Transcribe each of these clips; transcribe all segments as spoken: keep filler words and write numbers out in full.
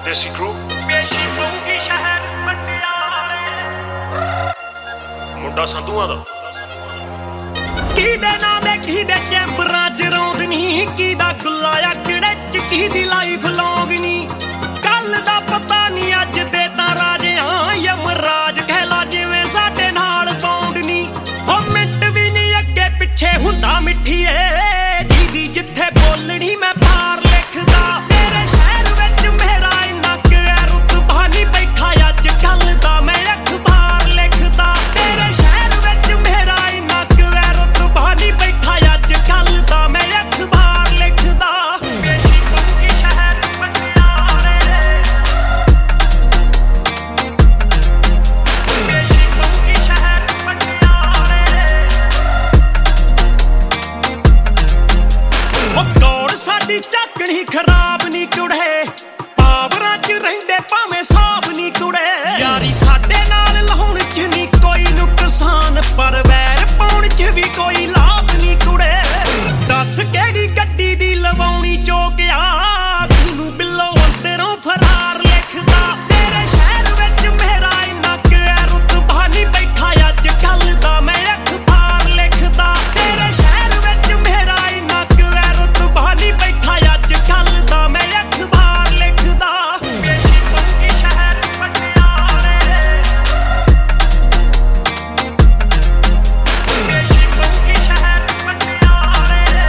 ਦੇਸੀ ਕਰੂ ਪੇਸ਼ੀ ਪਊਗੀ ਸ਼ਹਿਰ ਪਟਿਆਲੇ ਮੁੰਡਾ ਸੰਧੂਆਂ ਦਾ ਕਿਹਦੇ ਨਾਂ ਦੇ ਕਿਹਦੇ ਚੈਂਬਰਾਂ ਚ ਰੌਂਦ ਨੀ ਕਿਹਦਾ ਗੁੱਲਾ ਆ ਕਿਹੜੇ ਚ ਕਿਹਦੀ ਲਾਈਫ ਲੌਂਗ ਨੀ ਕੱਲ ਦਾ ਪਤਾ ਨੀ ਅੱਜ ਦੇ ਤਾਂ ਰਾਜਿਆਂ ਯਮਰਾਜ ਕਹਿਲਾ ਜਿਵੇਂ ਸਾਡੇ ਨਾਲ ਪੌਂਗ ਨੀ ਉਹ ਮਿੰਟ ਵੀ ਨੀ ਅੱਗੇ ਪਿੱਛੇ ਹੁੰਦਾ ਮਿੱਠੀਏ ਜਿਹਦੀ ਜਿੱਥੇ ਬੋਲਣੀ ਮੈਂ ਪਾਰ ਲਿਖਦਾ ਤੇਰੇ ਸ਼ਹਿਰ ਵਿੱਚ ਮੇਰਾ ਇੰਨਾ ਕੁ ਰੁਤਬਾ ਨੀ ਬੈਠਾ ਅੱਜ ਕੱਲ ਦਾ ਮੈਂ ਅਖਬਾਰ ਲਿਖਦਾ ਤੇਰੇ ਸ਼ਹਿਰ ਵਿੱਚ ਮੇਰਾ ਇੰਨਾ ਕੁ ਰੁਤਬਾ ਨੀ ਬੈਠਾ ਅੱਜ ਕੱਲ ਦਾ ਮੈਂ ਅਖਬਾਰ ਲਿਖਦਾ ਪੇਸ਼ੀ ਪਊਗੀ ਸ਼ਹਿਰ ਪਟਿਆਲੇ ਪੇਸ਼ੀ ਪਊਗੀ ਸ਼ਹਿਰ ਪਟਿਆਲੇ ਉਹ ਕੌਣ ਸਾਡੀ ਝਾਕਣੀ ਖਰਾਬ ਨੀ ਕੁੜੇ ਪਾਵਰਾਂ ਚ ਰਹਿੰਦੇ ਭਾਵੇਂ ਸਾਬ ਨੀ ਕੁੜੇ ਯਾਰੀ ਸਾਡੇ ਨਾਲ ਲਾਉਣ ਚ ਨੀ ਕੋਈ ਨੁਕਸਾਨ ਪਰ ਵੈਰ ਪਾਉਣ ਚ ਵੀ ਕੋਈ ਲਾਭ ਨੀ ਕੁੜੇ ਦੱਸ ਕਿਹੜੀ ਗੱਡੀ ਦੀ ਲਵਾਉਣੀ ਚੋਕਿਆ ਤੂੰ ਬਿੱਲੋ ਅੰਦਰੋਂ ਫਰਾਰ ਲਿਖਦਾ ਤੇਰੇ ਸ਼ਹਿਰ ਵਿੱਚ ਮੇਰਾ ਇੰਨਾ ਕੁ ਰੁਤਬਾ ਨੀ ਬੈਠਾ ਅੱਜ ਕੱਲ ਦਾ ਮੈਂ ਅਖਬਾਰ ਲਿਖਦਾ ਤੇਰੇ ਸ਼ਹਿਰ ਵਿੱਚ ਮੇਰਾ ਇੰਨਾ ਕੁ ਰੁਤਬਾ ਨੀ ਬੈਠਾ ਅੱਜ ਕੱਲ ਦਾ ਮੈਂ ਅਖਬਾਰ ਲਿਖਦਾ ਪੇਸ਼ੀ ਪਊਗੀ ਸ਼ਹਿਰ ਪਟਿਆਲੇ ਪੇਸ਼ੀ ਪਊਗੀ ਸ਼ਹਿਰ ਪਟਿਆਲੇ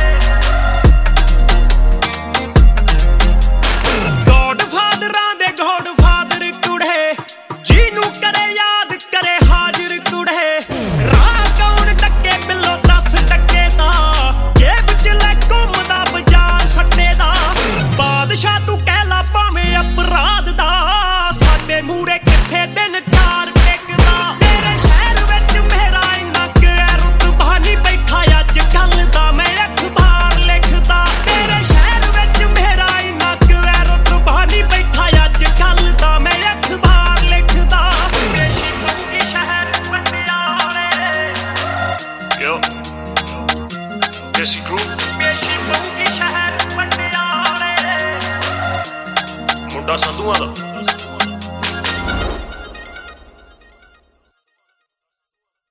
ਗੋਡਫਾਦਰਾਂ ਦੇ ਗੋਡਫਾਦਰ ਕੁੜੇ ਜਿਹਨੂੰ ਕਰੇ ਯਾਦ ਕਰੇ ਹਾਜ਼ਰ ਕੁੜੇ ਰਾਹ ਕੌਣ ਟੱਕੇ ਬਿੱਲੋ ਦਸ ਟੱਕੇ ਦਾ ਜੇਬ ਚ ਲੈ ਘੁੰਮਦਾ ਬਾਜ਼ਾਰ ਸੱਟੇ ਦਾ ਬਾਦਸ਼ਾਹ ਤੂੰ ਕਹਿ ਲਾ ਭਾਵੇਂ ਅਪਰਾਧ ਦਾ ਸਾਡੇ ਮੂਹਰੇ ਕਿੱਥੇ ਦਿਨ ਚਾਰ ਟਿਕਦਾ ਤੇਰੇ ਸ਼ਹਿਰ ਵਿੱਚ ਮੇਰਾ ਇੰਨਾ ਕੁ ਰੁਤਬਾ ਨੀ ਬੈਠਾ ਅੱਜ ਕੱਲ ਦਾ ਮੈਂ ਅਖਬਾਰ ਲਿਖਦਾ ਤੇਰੇ ਸ਼ਹਿਰ ਵਿੱਚ ਮੇਰਾ ਇੰਨਾ ਕੁ ਰੁਤਬਾ ਨੀ ਬੈਠਾ ਅੱਜ ਕੱਲ ਦਾ ਮੈਂ ਅਖਬਾਰ ਲਿਖਦਾ ਪੇਸ਼ੀ ਪਊਗੀ ਸ਼ਹਿਰ ਪਟਿਆਲੇ ਯੋ ਦੇਸੀ ਕਰੂ ਪੇਸ਼ੀ ਪਊਗੀ ਸ਼ਹਿਰ ਪਟਿਆਲੇ ਮੁੰਡਾ ਸੰਧੂਆਂ ਦਾ